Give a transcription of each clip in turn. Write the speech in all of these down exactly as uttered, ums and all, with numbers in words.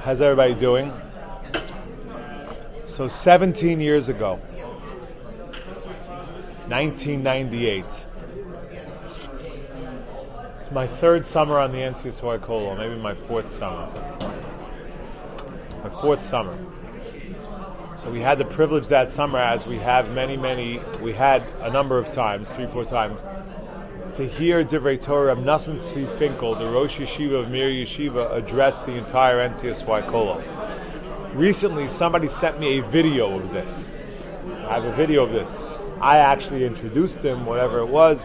How's everybody doing? So seventeen years ago, nineteen ninety-eight, it's my third summer on the N C S Y Kolo, maybe my fourth summer. My fourth summer. So we had the privilege that summer, as we have many, many, we had a number of times, three, four times, to hear Divrei Torah of Nosson Tzvi Finkel, the Rosh Yeshiva of Mir Yeshiva, address the entire N C S Y Kolo. Recently, somebody sent me a video of this. I have a video of this. I actually introduced him, whatever it was.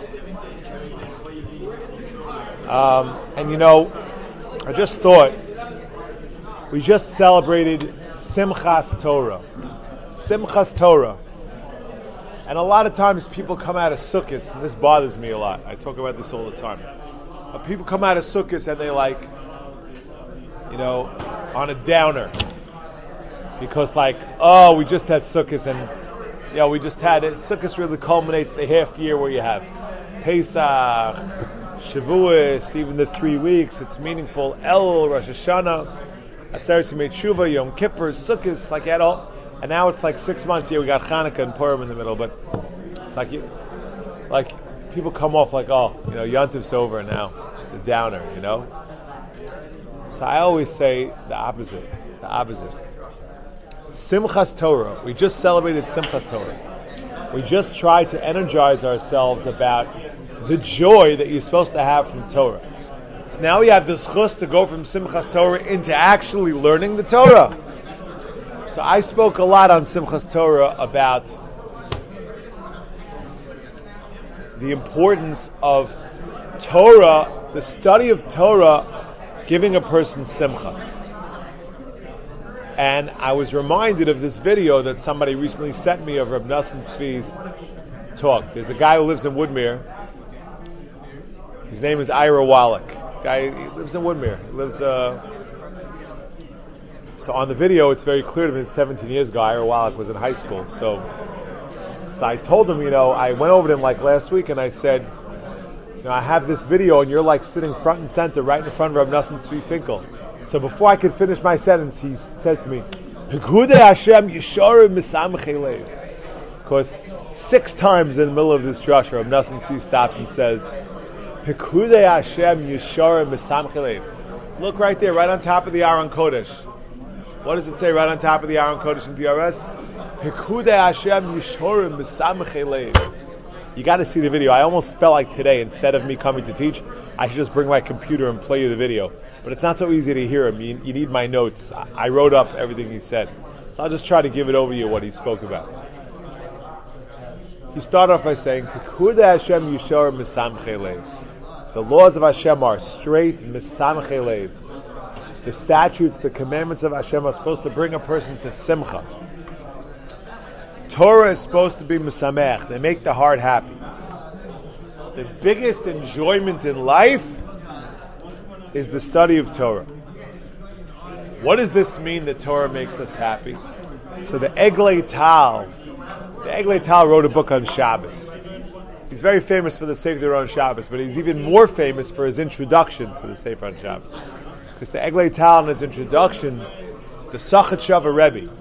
Um, and you know, I just thought, we just celebrated Simchas Torah. Simchas Torah. And a lot of times people come out of Sukkot, and this bothers me a lot. I talk about this all the time. But people come out of Sukkot and they like, you know, on a downer. Because like, oh, we just had Sukkot, and you know, we just had it. Sukkot really culminates the half year where you have Pesach, Shavuos, even the three weeks. It's meaningful. El, Rosh Hashanah, Aseret Yemei Tshuva, Yom Kippur, Sukkot, like that all. And now it's like six months. Yeah, we got Hanukkah and Purim in the middle, but like, you, like people come off like, oh, you know, Yontif's over now, the downer, you know. So I always say the opposite, the opposite. Simchas Torah. We just celebrated Simchas Torah. We just tried to energize ourselves about the joy that you're supposed to have from Torah. So now we have this chus to go from Simchas Torah into actually learning the Torah. So I spoke a lot on Simchas Torah about the importance of Torah, the study of Torah, giving a person simcha. And I was reminded of this video that somebody recently sent me of Reb Nosson Tzvi's talk. There's a guy who lives in Woodmere. His name is Ira Wallach. Guy he lives in Woodmere. He lives. Uh, so on the video, it's very clear to me. seventeen years ago, Ira Wallach was in high school. So, so I told him, you know, I went over to him like last week, and I said, you know, I have this video, and you're like sitting front and center, right in front of Reb Nosson Tzvi Finkel. So before I could finish my sentence, he says to me, because six times in the middle of this drasha, Reb Nosson Tzvi stops and says, look right there, right on top of the Aron Kodesh. What does it say right on top of the Aron Kodesh in D R S? You got to see the video. I almost felt like today, instead of me coming to teach, I should just bring my computer and play you the video. But it's not so easy to hear him. You, you need my notes. I, I wrote up everything he said. So I'll just try to give it over to you what he spoke about. He started off by saying, the laws of Hashem are straight, misamchei lev. The statutes, the commandments of Hashem are supposed to bring a person to simcha. Torah is supposed to be misamech. They make the heart happy. The biggest enjoyment in life is the study of Torah. What does this mean that Torah makes us happy? So the Eglei Tal, the Eglei Tal wrote a book on Shabbos. He's very famous for the Sefer on Shabbos, but he's even more famous for his introduction to the Sefer on Shabbos. Because the Eglei Tal in his introduction, the Sachet Shava Rebbe.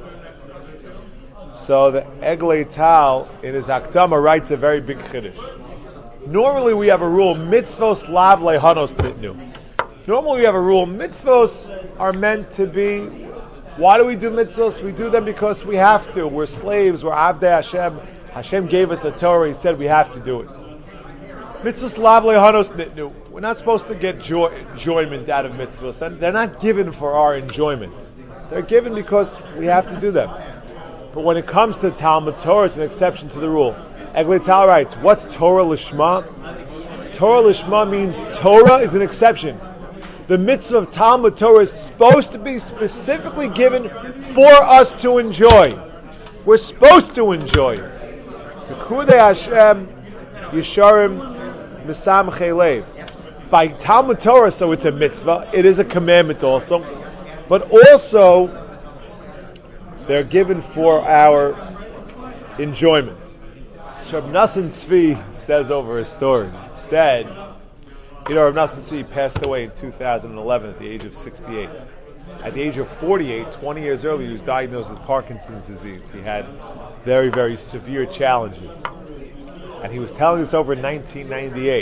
So the Eglei Tal in his Akdama writes a very big chiddush. Normally we have a rule, mitzvos lav lehanos titnu. Normally we have a rule, mitzvos are meant to be, why do we do mitzvos? We do them because we have to. We're slaves, we're Avdei Hashem. Hashem gave us the Torah, He said we have to do it. Mitzvos lav lehanos nitnu. We're not supposed to get joy, enjoyment out of mitzvos. They're, they're not given for our enjoyment. They're given because we have to do them. But when it comes to Talmud Torah, it's an exception to the rule. Eglei Tal writes, what's Torah Lishma? Torah Lishma means Torah is an exception. The mitzvah of Talmud Torah is supposed to be specifically given for us to enjoy. We're supposed to enjoy it. Pekudei Hashem Yesharim Misamchei Lev. By Talmud Torah, so it's a mitzvah. It is a commandment also. But also, they're given for our enjoyment. Reb Nosson Tzvi says over a story, said, you know, Reb Nosson Tzvi passed away in two thousand eleven at the age of sixty-eight. At the age of forty-eight, twenty years earlier, he was diagnosed with Parkinson's disease. He had very, very severe challenges. And he was telling us over in nineteen ninety-eight.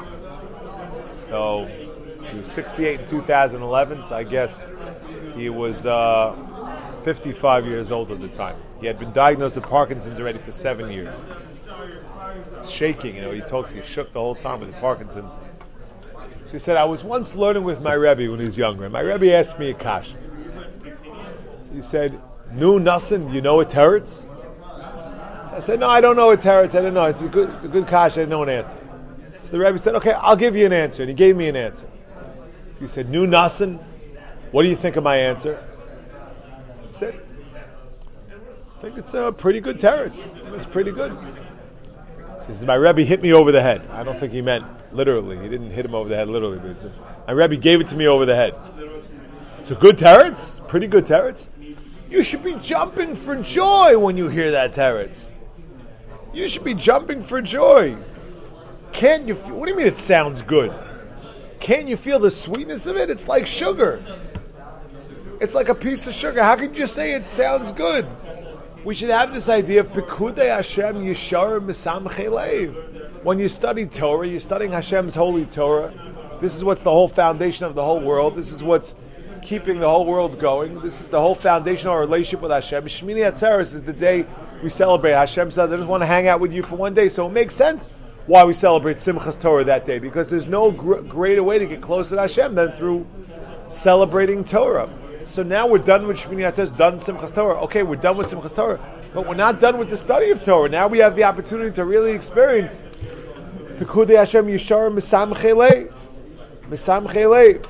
So he was sixty-eight in two thousand eleven, so I guess he was uh, fifty-five years old at the time. He had been diagnosed with Parkinson's already for seven years. It's shaking, you know, he talks, he shook the whole time with the Parkinson's. So he said, I was once learning with my Rebbe when he was younger, and my Rebbe asked me a kasha. So he said, Nu Nasan, you know a teretz? So I said, no, I don't know a teretz, I didn't know. It's a good, it's a good kasha, I didn't know an answer. So the Rebbe said, okay, I'll give you an answer, and he gave me an answer. So he said, Nu Nasan, what do you think of my answer? I said, I think it's a pretty good teretz. It's pretty good. So he said, my Rebbe hit me over the head. I don't think he meant literally. He didn't hit him over the head literally, but he said, my Rebbe gave it to me over the head. It's a good teretz, pretty good teretz. You should be jumping for joy when you hear that teretz. You should be jumping for joy. Can't you feel, what do you mean it sounds good? Can't you feel the sweetness of it? It's like sugar. It's like a piece of sugar. How can you say it sounds good? We should have this idea of Pekudei Hashem Yishar Misamchei Leiv. When you study Torah, you're studying Hashem's holy Torah. This is what's the whole foundation of the whole world. This is what's keeping the whole world going. This is the whole foundation of our relationship with Hashem. Shmini Atzeres is the day we celebrate. Hashem says, I just want to hang out with you for one day. So it makes sense why we celebrate Simchas Torah that day, because there's no gr- greater way to get closer to Hashem than through celebrating Torah. So now we're done with Shmini Atzeres, done Simchas Torah. Okay, we're done with Simchas Torah, but we're not done with the study of Torah. Now we have the opportunity to really experience Pekudei Hashem Yishar Misamchei Leiv. Misamchei Leiv.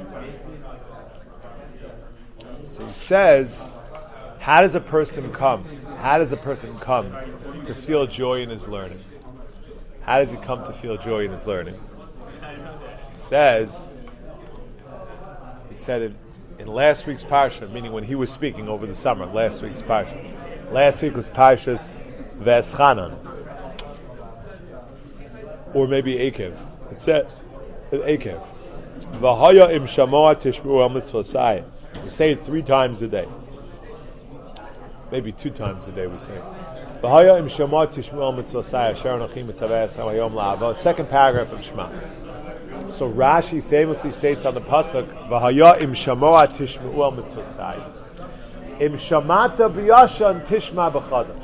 So he says, how does a person come? How does a person come to feel joy in his learning? How does he come to feel joy in his learning? It says, he said it in last week's Parsha, meaning when he was speaking over the summer, last week's Parsha. Last week was Parshas Veschanan. Or maybe Akev. It says, Akev. V'haya im shamoa tishmu al mitzvosai. We say it three times a day. Maybe two times a day we say it. V'haya im shamoa tishmu al mitzvosai. Asher anachim mitzaveh esam hayom la'ava. Second paragraph of Shema. So Rashi famously states on the pasuk, "V'haya im shamoa tishma'u al mitzvosai." Im shamata b'yashan tishma b'chadash.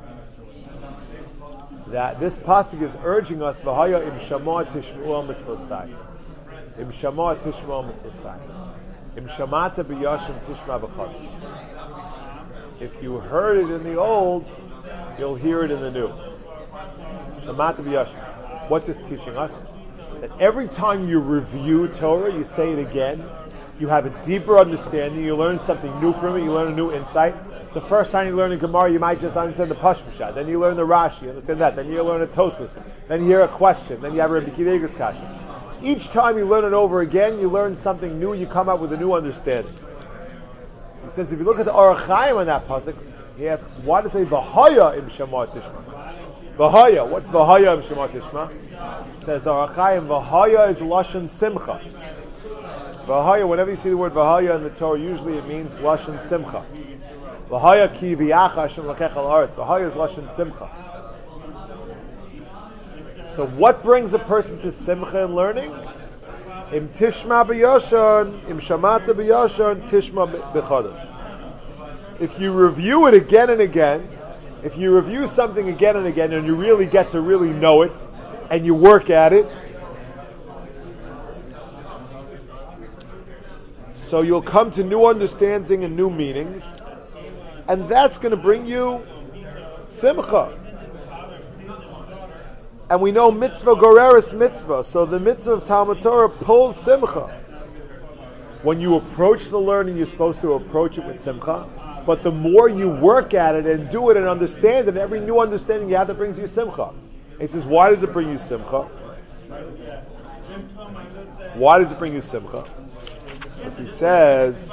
That this pasuk is urging us, "V'haya im shamoa tishma'u al mitzvosai." Im shamoa tishma'u al mitzvosai. Im shamata b'yashan tishma b'chadash. If you heard it in the old, you'll hear it in the new. Shamata b'yashan. What's this teaching us? That every time you review Torah, you say it again, you have a deeper understanding, you learn something new from it, you learn a new insight. The first time you learn a Gemara, you might just understand the Pashtusha, then you learn the Rashi, you understand that, then you learn a Tosfos, then you hear a question, then you have a Rebbe Akiva Eiger's kasha. Each time you learn it over again, you learn something new, you come up with a new understanding. So he says, if you look at the Orach Chaim on that pasuk, he asks, why does it say V'haya im Shema Tishma? V'haya, what's V'haya im Shema Tishma? It says the Orach Chaim, V'haya is Lashon Simcha. V'haya, whenever you see the word V'haya in the Torah, usually it means Lashon Simcha. V'haya ki v'yacha Hashem lakech al haaretz. V'haya is Lashon Simcha. So what brings a person to Simcha in learning? Im tishma b'yashon, im shamata b'yashon, tishma b'chadash. If you review it again and again, if you review something again and again, and you really get to really know it, and you work at it, so you'll come to new understanding and new meanings, and that's going to bring you simcha. And we know mitzvah goreris mitzvah, so the mitzvah of Talmud Torah pulls simcha. When you approach the learning, you're supposed to approach it with simcha, but the more you work at it and do it and understand it, every new understanding you have, that brings you simcha. He says, why does it bring you simcha? Why does it bring you simcha? Because he says,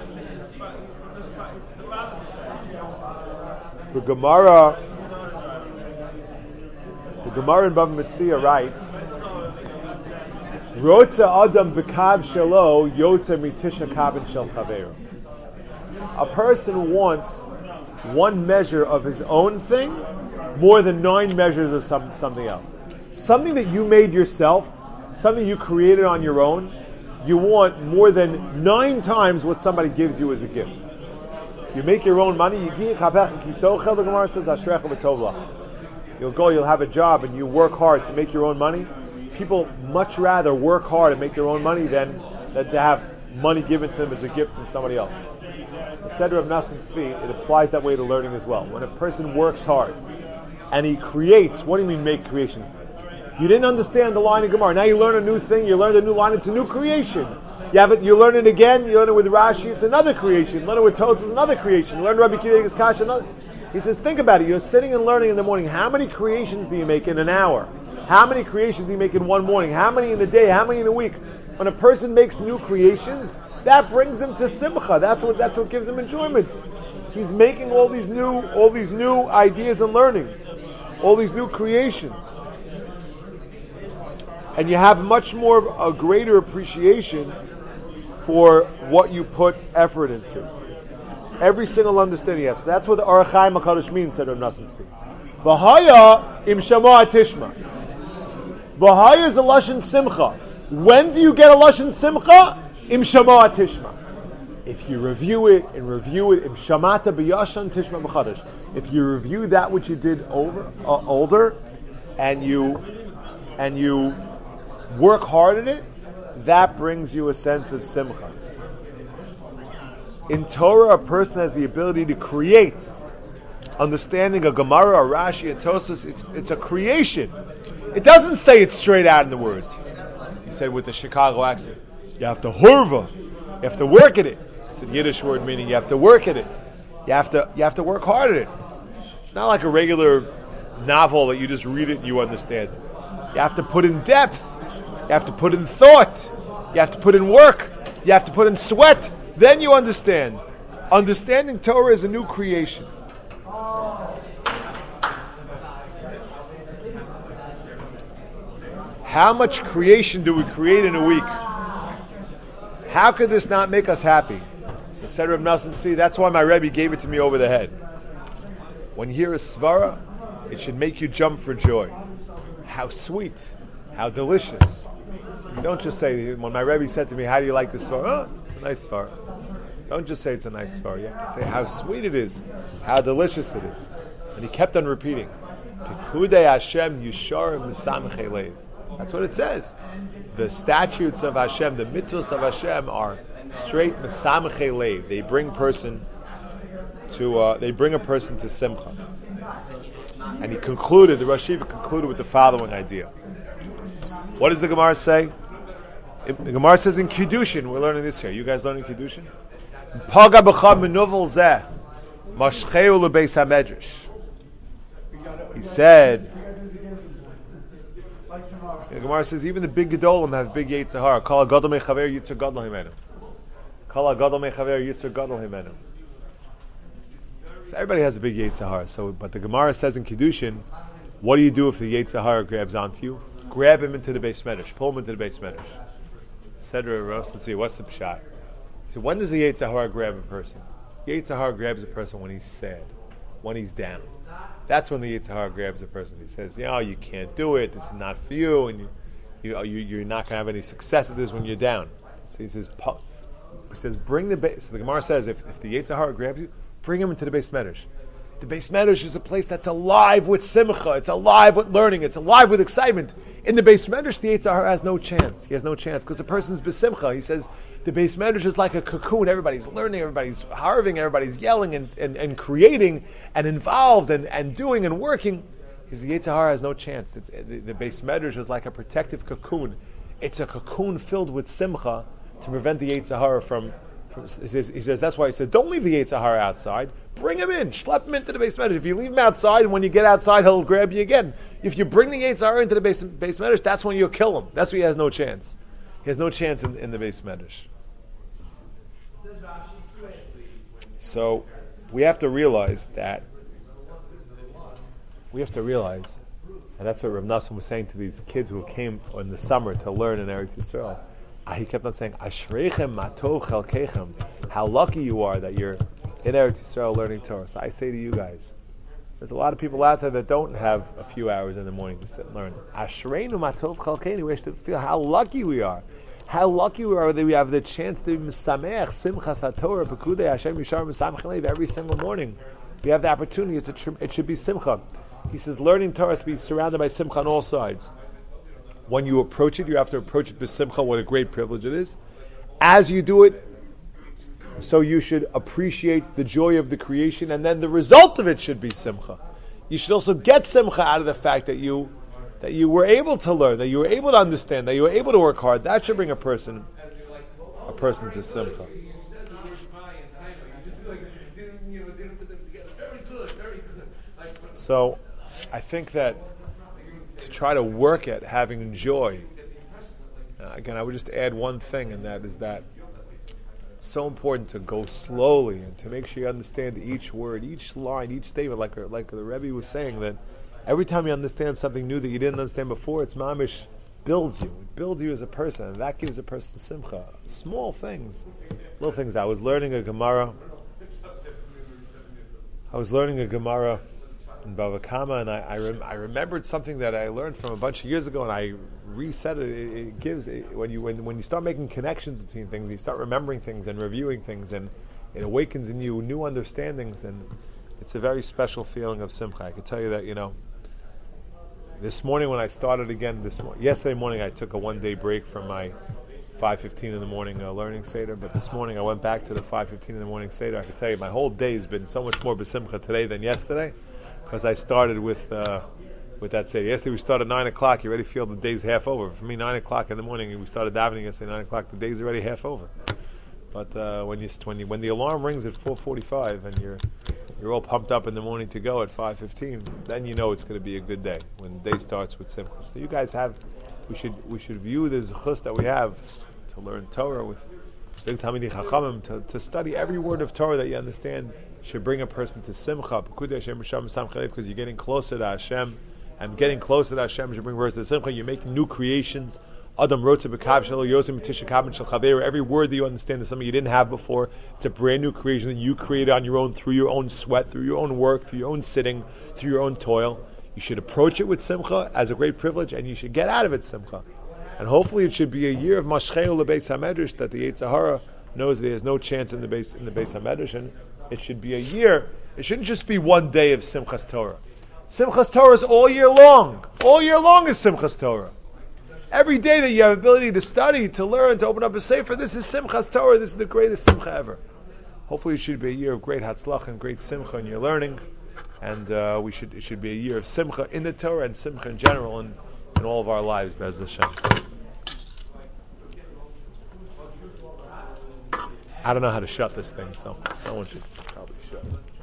the Gemara, the Gemara in Bava Metzia writes Rotza Adam b'kav shelo yotza mitisha kavin shel chaveru. A person wants one measure of his own thing more than nine measures of some, something else. Something that you made yourself, something you created on your own, you want more than nine times what somebody gives you as a gift. You make your own money, you give the Gemara says, you'll go, you'll have a job, and you work hard to make your own money. People much rather work hard and make their own money than, than to have money given to them as a gift from somebody else. So Seder of Nas and Tzvi, it applies that way to learning as well. When a person works hard and he creates, what do you mean make creation? You didn't understand the line of Gemara. Now you learn a new thing, you learn a new line, it's a new creation. You have it, you learn it again, you learn it with Rashi, it's another creation. You learn it with Tosas, it's another creation. You learn Rabbi Akiva Kasha, another. He says, think about it. You're sitting and learning in the morning. How many creations do you make in an hour? How many creations do you make in one morning? How many in a day? How many in a week? When a person makes new creations, that brings him to simcha. That's what that's what gives him enjoyment. He's making all these new all these new ideas and learning, all these new creations, and you have much more a greater appreciation for what you put effort into. Every single understanding you have. So that's what the Orach Chaim HaKadosh means, said Rav Nosson Tzvi. V'haya im shama tishma. V'haya is a lashon simcha. When do you get a lashon simcha? Im shama tishma. If you review it and review it, im shamata b'yashan tishma b'chadash. If you review that which you did over uh, older, and you and you work hard at it, that brings you a sense of simcha. In Torah, a person has the ability to create. Understanding a Gemara, a Rashi, a Tosas, it's it's a creation. It doesn't say it straight out in the words. He said with the Chicago accent, you have to hurva, you have to work at it. It's a Yiddish word meaning you have to work at it. You have to you have to work hard at it. It's not like a regular novel that you just read it and you understand. You have to put in depth. You have to put in thought. You have to put in work. You have to put in sweat. Then you understand. Understanding Torah is a new creation. How much creation do we create in a week? How could this not make us happy? So said Rav Nosson Tzvi, that's why my Rebbe gave it to me over the head. When you hear a svara, it should make you jump for joy. How sweet, how delicious. You don't just say, when my Rebbe said to me, how do you like this svara? Oh, it's a nice svara. Don't just say it's a nice svara. You have to say how sweet it is, how delicious it is. And he kept on repeating, Pikudei Hashem Yisharim Misamchei Leiv. That's what it says. The statutes of Hashem, the mitzvahs of Hashem are straight Misamchei Leiv. They bring person to, uh, they bring a person to simcha. And he concluded, the Rosh Yeshiva concluded with the following idea. What does the Gemara say? The Gemara says in Kiddushin, we're learning this here. You guys learning Kiddushin? Paga b'cha menuvel zeh, mashcheu lebeis hamedrash. He said, the Gemara says even the big gedolim have big yetzer hara. Kol hagadol mechaver yitzer gadol himenu. Kol hagadol mechaver yitzer gadol himenu. So everybody has a big yetzer hara. So, but the Gemara says in Kiddushin, what do you do if the yetzer hara grabs onto you? Grab him into the Beis Medrash. Pull him into the Beis Medrash. Sedra Rosh, let's see, what's the pshat? So when does the yetzer hara grab a person? The yetzer hara grabs a person when he's sad, when he's down. That's when the yetzer hara grabs a person. He says, you know, you can't do it, this is not for you, and you, you, you, you're not going to have any success at this when you're down. So he says, he says, bring the Beis, so the Gemara says, if, if the yetzer hara grabs you, bring him into the Beis Medrash. The Beis Medrash is a place that's alive with simcha, it's alive with learning, it's alive with excitement. In the Beis Medrash, the yetzer hara has no chance. He has no chance because the person's besimcha. He says the Beis Medrash is like a cocoon. Everybody's learning, everybody's harving, everybody's yelling and, and, and creating and involved and, and doing and working. Because the yetzer hara has no chance. It's, the, the Beis Medrash is like a protective cocoon. It's a cocoon filled with simcha to prevent the yetzer hara from. He says, he says that's why he says don't leave the yetzer hara outside. Bring him in, schlep him into the Beis Medrash. If you leave him outside, and when you get outside, he'll grab you again. If you bring the yetzer hara into the Beis, Beis Medrash, that's when you'll kill him. That's when he has no chance. He has no chance in, in the Beis Medrash. So we have to realize that we have to realize And that's what Rav Nassim was saying to these kids who came in the summer to learn in Eretz Yisrael. Uh, he kept on saying, Ashreichem matov chelkeichem. How lucky you are that you're in Eretz Yisrael learning Torah. So I say to you guys, there's a lot of people out there that don't have a few hours in the morning to sit and learn. Ashreinu matov chelkeinu. We should feel how lucky we are. How lucky we are that we have the chance to be Mesamech, Simchas HaTorah, Pekudei Hashem Yishar Mesamech Lev every single morning. We have the opportunity. It's a tr- it should be Simcha. He says learning Torah is to be surrounded by Simcha on all sides. When you approach it, you have to approach it with Simcha. What a great privilege it is. As you do it, so you should appreciate the joy of the creation, and then the result of it should be Simcha. You should also get Simcha out of the fact that you that you were able to learn, that you were able to understand, that you were able to work hard. That should bring a person a person to Simcha. So, I think that to try to work at having joy, uh, again, I would just add one thing, and that is that it's so important to go slowly and to make sure you understand each word, each line, each statement, like like the Rebbe was saying, that every time you understand something new that you didn't understand before, it's mamish builds you. It builds you as a person, and that gives a person simcha. Small things, little things. I was learning a Gemara. I was learning a Gemara in Bava Kama, and I I, rem- I remembered something that I learned from a bunch of years ago, and I reset it. It, it gives it, when you when when you start making connections between things, you start remembering things and reviewing things, and it awakens in you new understandings, and it's a very special feeling of simcha. I can tell you that, you know, this morning when I started again, this mo- yesterday morning I took a one-day break from my five fifteen in the morning uh, learning Seder, but this morning I went back to the five fifteen in the morning Seder. I can tell you my whole day has been so much more b'simcha today than yesterday, because I started with uh, with that Seder. Yesterday we started nine o'clock, you already feel the day's half over. For me, nine o'clock in the morning, we started davening yesterday, nine o'clock, the day's already half over. But uh, when you when you when the alarm rings at four forty-five and you're you're all pumped up in the morning to go at five fifteen, then you know it's going to be a good day when the day starts with simcha. So you guys have, we should we should view the zechus that we have to learn Torah with big Talmidei Chachamim, to, to study every word of Torah that you understand should bring a person to simcha, because you're getting closer to Hashem, and getting closer to Hashem should bring words to simcha. You're making new creations. Adam wrote to Bekav Shelo Yosem Tishakabin Shel Chaver. Every word that you understand is something you didn't have before. It's a brand new creation that you created on your own, through your own sweat, through your own work, through your own sitting, through your own toil. You should approach it with simcha as a great privilege, and you should get out of it simcha. And hopefully it should be a year of Mashcheu LeBeis HaMedrash, that the Yetzer Hara knows that there's no chance in the base in the Beis HaMedrash, and it should be a year. It shouldn't just be one day of Simchas Torah. Simchas Torah is all year long. All year long is Simchas Torah. Every day that you have ability to study, to learn, to open up a sefer, this is Simchas Torah. This is the greatest Simcha ever. Hopefully it should be a year of great Hatzlach and great Simcha in your learning, and uh, we should it should be a year of Simcha in the Torah and Simcha in general in, in all of our lives, Be'ez Hashem. I don't know how to shut this thing, so someone should probably shut it.